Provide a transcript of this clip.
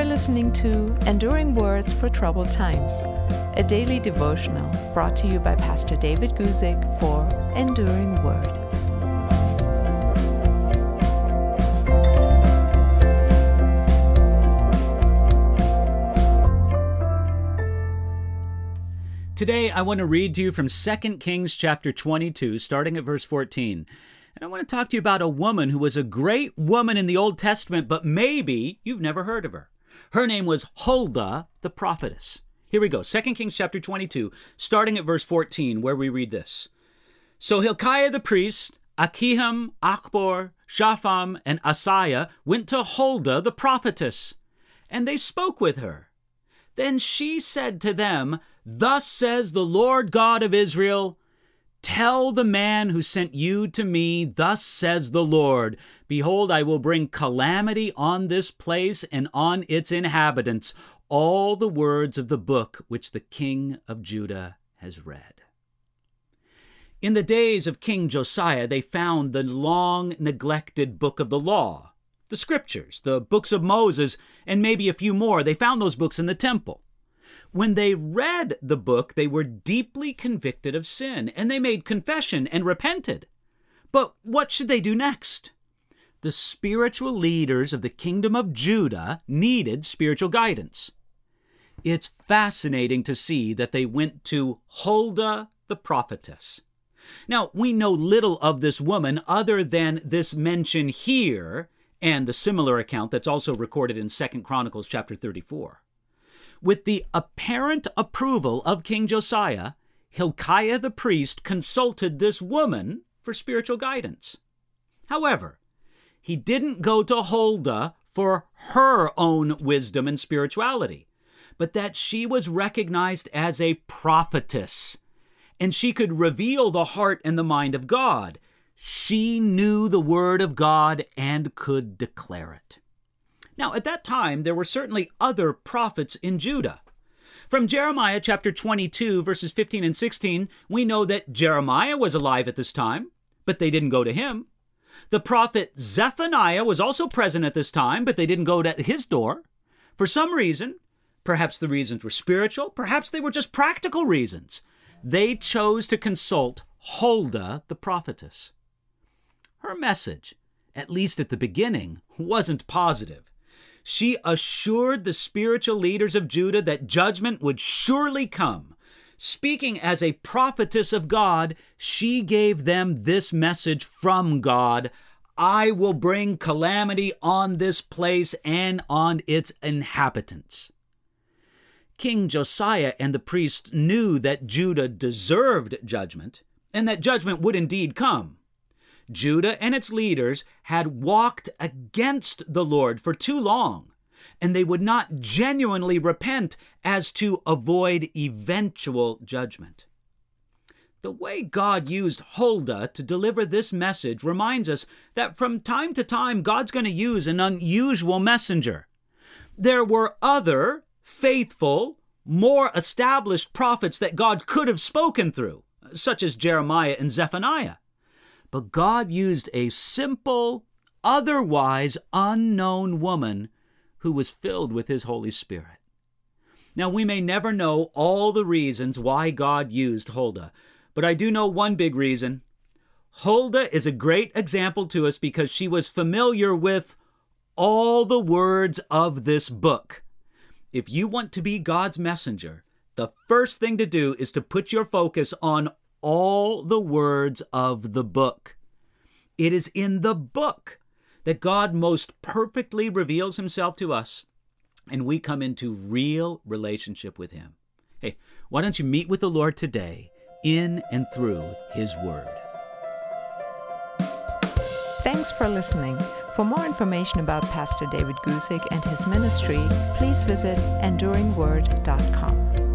listening to Enduring Words for Troubled Times, a daily devotional brought to you by Pastor David Guzik for Enduring Word. Today, I want to read to you from 2 Kings chapter 22, starting at verse 14. And I want to talk to you about a woman who was a great woman in the Old Testament, but maybe you've never heard of her. Her name was Huldah the prophetess. Here we go, 2 Kings chapter 22, starting at verse 14, where we read this. So Hilkiah the priest, Ahikam, Achbor, Shaphan, and Asaiah went to Huldah the prophetess, and they spoke with her. Then she said to them, Thus says the Lord God of Israel, Tell the man who sent you to me, Thus says the Lord, Behold, I will bring calamity on this place and on its inhabitants, all the words of the book which the king of Judah has read. In the days of King Josiah, they found the long-neglected book of the law, the scriptures, the books of Moses, and maybe a few more. They found those books in the temple. When they read the book, they were deeply convicted of sin, and they made confession and repented. But what should they do next? The spiritual leaders of the kingdom of Judah needed spiritual guidance. It's fascinating to see that they went to Huldah the prophetess. Now, we know little of this woman other than this mention here and the similar account that's also recorded in 2 Chronicles chapter 34. With the apparent approval of King Josiah, Hilkiah the priest consulted this woman for spiritual guidance. However, he didn't go to Huldah for her own wisdom and spirituality, but that she was recognized as a prophetess, and she could reveal the heart and the mind of God. She knew the word of God and could declare it. Now, at that time, there were certainly other prophets in Judah. From Jeremiah chapter 22, verses 15 and 16, we know that Jeremiah was alive at this time, but they didn't go to him. The prophet Zephaniah was also present at this time, but they didn't go to his door. For some reason, perhaps the reasons were spiritual, perhaps they were just practical reasons, they chose to consult Huldah the prophetess. Her message, at least at the beginning, wasn't positive. She assured the spiritual leaders of Judah that judgment would surely come. Speaking as a prophetess of God, she gave them this message from God: I will bring calamity on this place and on its inhabitants. King Josiah and the priests knew that Judah deserved judgment, and that judgment would indeed come. Judah and its leaders had walked against the Lord for too long, and they would not genuinely repent as to avoid eventual judgment. The way God used Huldah to deliver this message reminds us that from time to time, God's going to use an unusual messenger. There were other faithful, more established prophets that God could have spoken through, such as Jeremiah and Zephaniah. But God used a simple, otherwise unknown woman who was filled with His Holy Spirit. Now, we may never know all the reasons why God used Huldah, but I do know one big reason. Huldah is a great example to us because she was familiar with all the words of this book. If you want to be God's messenger, the first thing to do is to put your focus on all the words of the book. It is in the book that God most perfectly reveals Himself to us, and we come into real relationship with Him. Hey, why don't you meet with the Lord today in and through His Word? Thanks for listening. For more information about Pastor David Guzik and his ministry, please visit enduringword.com.